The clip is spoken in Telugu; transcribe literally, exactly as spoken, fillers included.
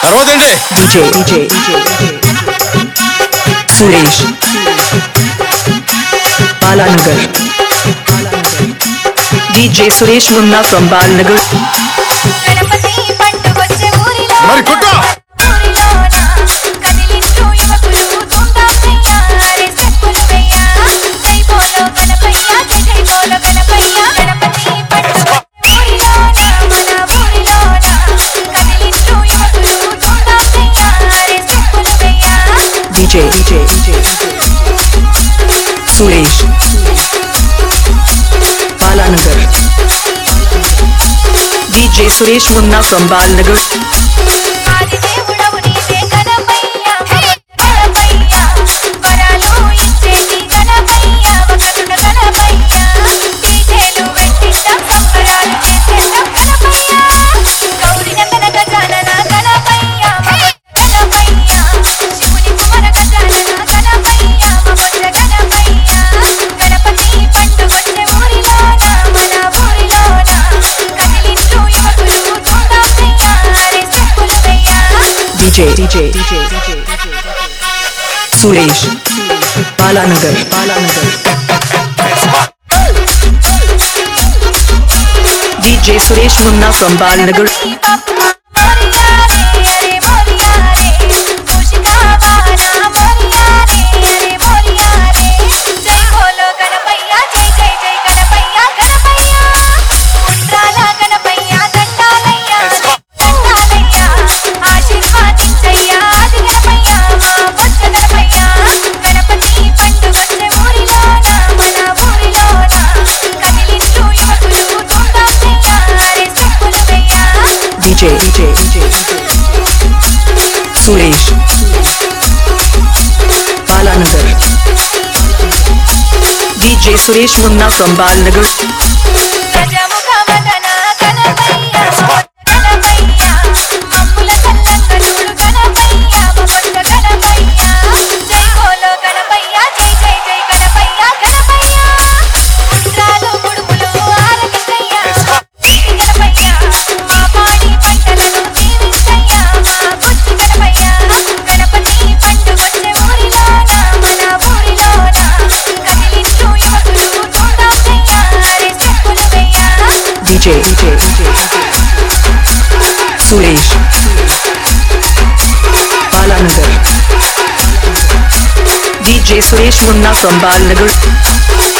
అరవదండి. DJ DJ Suresh Balanagar. DJ Suresh Munna from Balanagar. మరి కొట్టు. DJ DJ Suresh Balanagar. DJ Suresh Munna from Balanagar. DJ DJ Suresh Balanagar Balanagar. DJ Suresh Munna from Balanagar. DJ DJ Suresh Balanagar. DJ Suresh Munna from Balanagar. DJ DJ Suresh Balanagar. DJ Suresh Munna from Balanagar.